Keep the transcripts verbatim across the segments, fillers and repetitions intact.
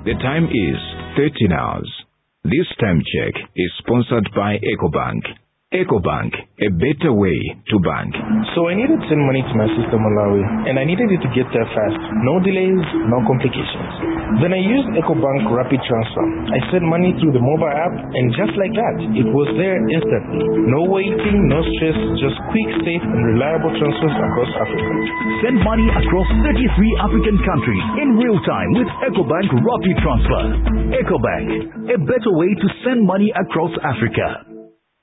The time is thirteen hours. This time check is sponsored by EcoBank. EcoBank, a better way to bank. So I needed to send money to my sister Malawi, and I needed it to get there fast. No delays, no complications. Then I used EcoBank Rapid Transfer. I sent money through the mobile app, and just like that, it was there instantly. No waiting, no stress, just quick, safe, and reliable transfers across Africa. Send money across thirty-three African countries in real time with EcoBank Rapid Transfer. EcoBank, a better way to send money across Africa.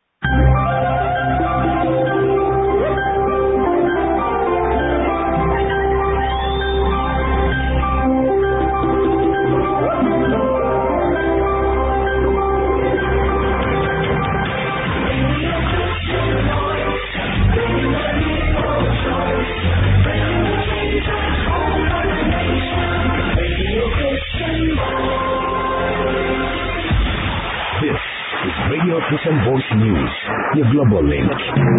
Radio Christian Voice News, your global link.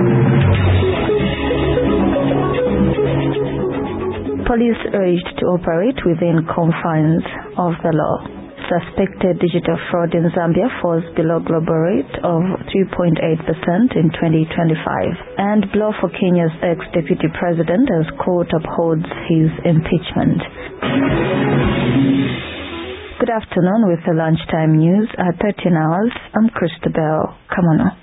Police urged to operate within confines of the law. Suspected digital fraud in Zambia falls below global rate of three point eight percent in twenty twenty-five. And blow for Kenya's ex-deputy president as court upholds his impeachment. Good afternoon with the lunchtime news at thirteen hours. I'm Christabel Kamano.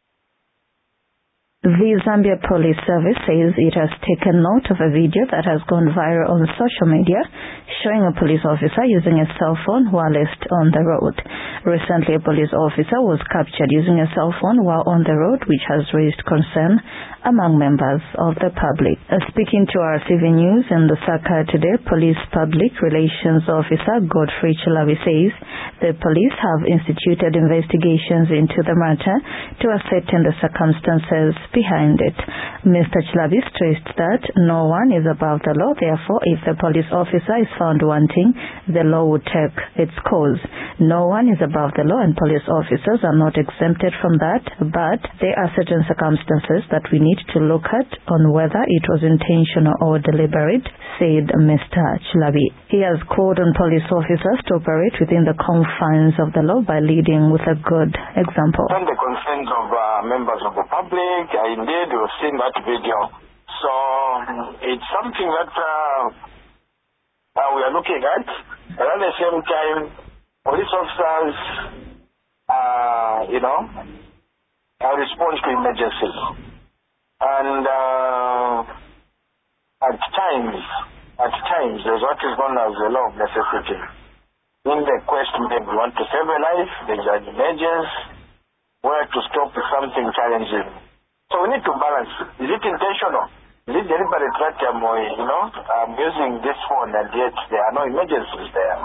The Zambia Police Service says it has taken note of a video that has gone viral on social media showing a police officer using a cell phone whilst on the road. Recently, a police officer was captured using a cell phone while on the road, which has raised concern among members of the public. Uh, speaking to R C V News in Lusaka today, Police Public Relations Officer Godfrey Chilabi says the police have instituted investigations into the matter to ascertain the circumstances behind it. Mister Chilabi stressed that no one is above the law, therefore if the police officer is found wanting, the law will take its course. No one is above the law and police officers are not exempted from that, but there are certain circumstances that we need to look at on whether it was intentional or deliberate, said Mister Chilabi. He has called on police officers to operate within the confines of the law by leading with a good example. On the consent of uh, members of the public, uh, indeed we've seen that video. So it's something that uh, uh, we are looking at. And at the same time, police officers, uh, you know, uh, respond to emergencies. And uh, at times, at times, there's what is known as the law of necessity. In the quest, maybe we want to save a life, there's an emergency, where to stop something challenging. So we need to balance. Is it intentional? Is it deliberate that I'm, you know, I'm using this phone and yet there are no emergencies there?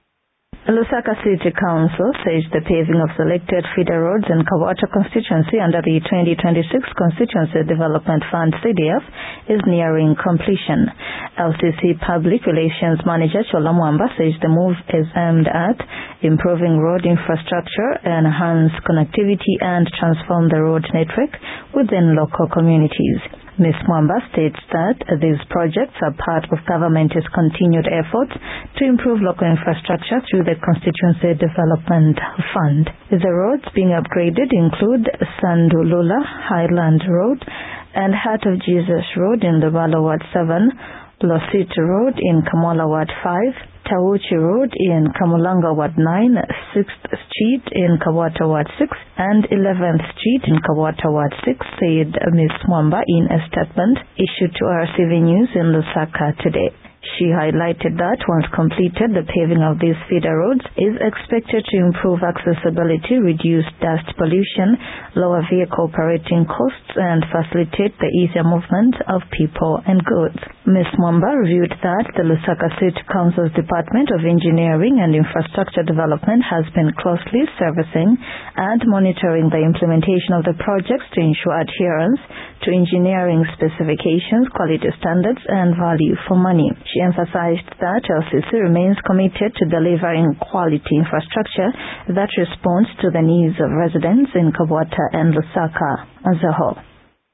Lusaka City Council says the paving of selected feeder roads in Kawata constituency under the twenty twenty-six Constituency Development Fund C D F is nearing completion. L C C Public Relations Manager Chola Mwamba says the move is aimed at improving road infrastructure, enhance connectivity and transform the road network within local communities. Miz Mwamba states that these projects are part of government's continued efforts to improve local infrastructure through the Constituency Development Fund. The roads being upgraded include Sandulula Highland Road and Heart of Jesus Road in the Bala Ward seven, Losit Road in Kamola Ward five, Tawuchi Road in Kamulanga Ward nine, sixth Street in Kawata Ward six, and eleventh Street in Kawata Ward six, said Miz Mwamba in a statement issued to R C V News in Lusaka today. She highlighted that once completed, the paving of these feeder roads is expected to improve accessibility, reduce dust pollution, lower vehicle operating costs, and facilitate the easier movement of people and goods. Miz Mwamba reviewed that the Lusaka City Council's Department of Engineering and Infrastructure Development has been closely servicing and monitoring the implementation of the projects to ensure adherence to engineering specifications, quality standards, and value for money. She emphasized that L C C remains committed to delivering quality infrastructure that responds to the needs of residents in Kabwata and Lusaka as a whole.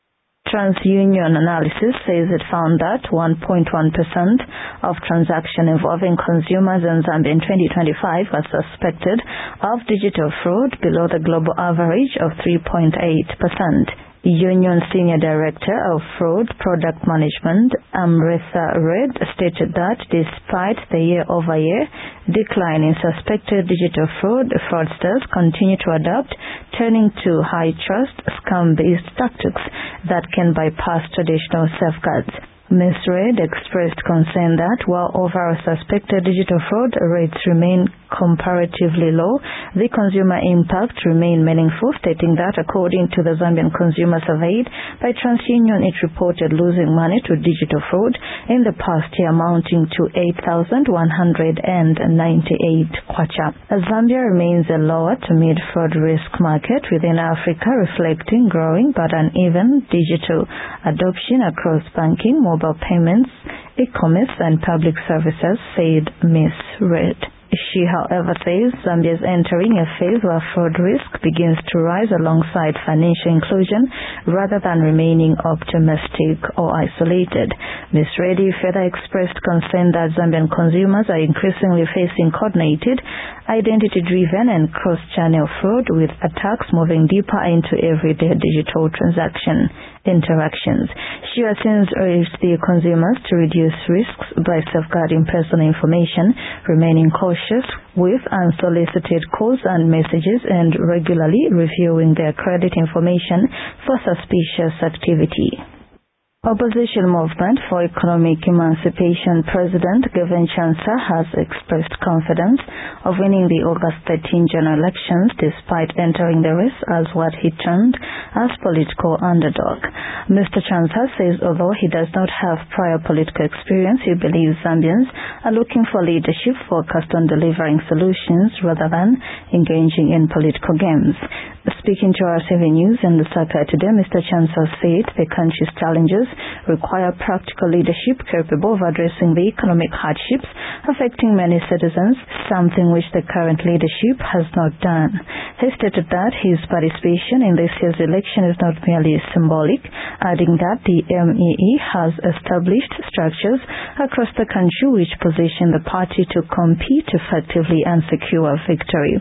TransUnion analysis says it found that one point one percent of transactions involving consumers in Zambia in twenty twenty-five are suspected of digital fraud, below the global average of three point eight percent. Union Senior Director of Fraud Product Management, Amrita Red, stated that despite the year-over-year decline in suspected digital fraud, fraudsters continue to adapt, turning to high-trust, scam-based tactics that can bypass traditional safeguards. Miz Red expressed concern that while overall suspected digital fraud rates remain comparatively low, the consumer impact remained meaningful, stating that according to the Zambian Consumer Survey by TransUnion, it reported losing money to digital fraud in the past year amounting to eight thousand one hundred ninety-eight kwacha. Zambia remains a lower to mid-fraud risk market within Africa, reflecting growing but uneven digital adoption across banking, mobile payments, e-commerce and public services, said Miz Red. She, however, says Zambia is entering a phase where fraud risk begins to rise alongside financial inclusion rather than remaining optimistic or isolated. Miz Reddy further expressed concern that Zambian consumers are increasingly facing coordinated, identity-driven and cross-channel fraud, with attacks moving deeper into everyday digital transaction interactions. She has since urged the consumers to reduce risks by safeguarding personal information, remaining cautious with unsolicited calls and messages, and regularly reviewing their credit information for suspicious activity. Opposition Movement for Economic Emancipation President Gavin Chansa has expressed confidence of winning the August thirteenth general elections despite entering the race as what he termed as political underdog. Mister Chansa says although he does not have prior political experience, he believes Zambians are looking for leadership focused on delivering solutions rather than engaging in political games. Speaking to R seven News in Lusaka today, Mister Chansa said the country's challenges require practical leadership capable of addressing the economic hardships affecting many citizens, something which the current leadership has not done. He stated that his participation in this year's election is not merely symbolic, adding that the M E E has established structures across the country which position the party to compete effectively and secure victory.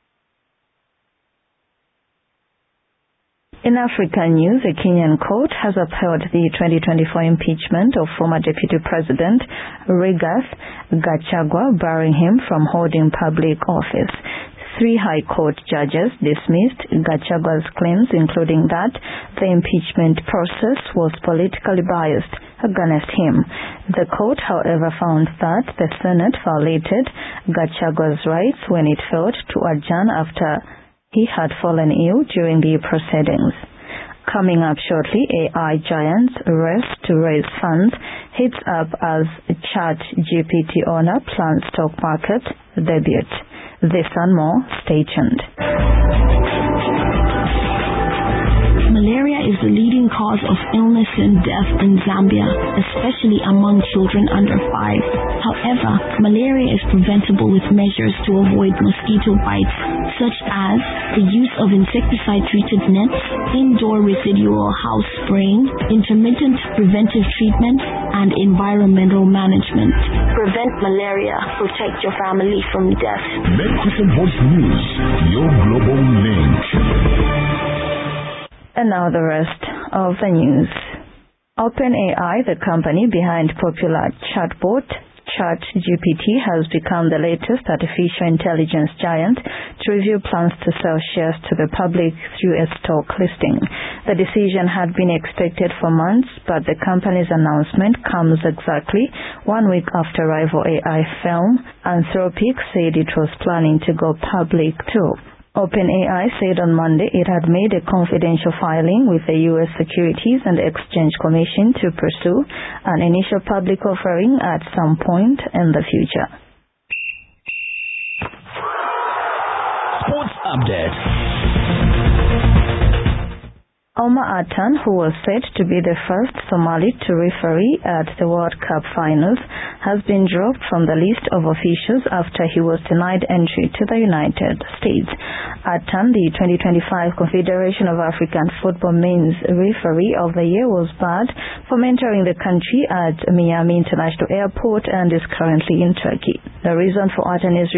In African news, a Kenyan court has upheld the twenty twenty-four impeachment of former Deputy President Rigathi Gachagua, barring him from holding public office. Three High Court judges dismissed Gachagua's claims, including that the impeachment process was politically biased against him. The court, however, found that the Senate violated Gachagua's rights when it failed to adjourn after he had fallen ill during the proceedings. Coming up shortly, A I giants race to raise funds, hits up as ChatGPT owner plans stock market debut. This and more, stay tuned. Malaria is the leading cause of illness and death in Zambia, especially among children under five. However, malaria is preventable with measures to avoid mosquito bites, such as the use of insecticide-treated nets, indoor residual house spraying, intermittent preventive treatment, and environmental management. Prevent malaria. Protect your family from death. Make Christian Voice News your global link. And now the rest of the news. OpenAI, the company behind popular chatbot ChatGPT, has become the latest artificial intelligence giant to reveal plans to sell shares to the public through a stock listing. The decision had been expected for months, but the company's announcement comes exactly one week after rival A I firm Anthropic said it was planning to go public too. OpenAI said on Monday it had made a confidential filing with the U S Securities and Exchange Commission to pursue an initial public offering at some point in the future. Sports Update. Omar Atan, who was said to be the first Somali to referee at the World Cup finals, has been dropped from the list of officials after he was denied entry to the United States. Atan, the twenty twenty-five Confederation of African Football Men's Referee of the Year, was barred from entering the country at Miami International Airport and is currently in Turkey. The reason for Atan is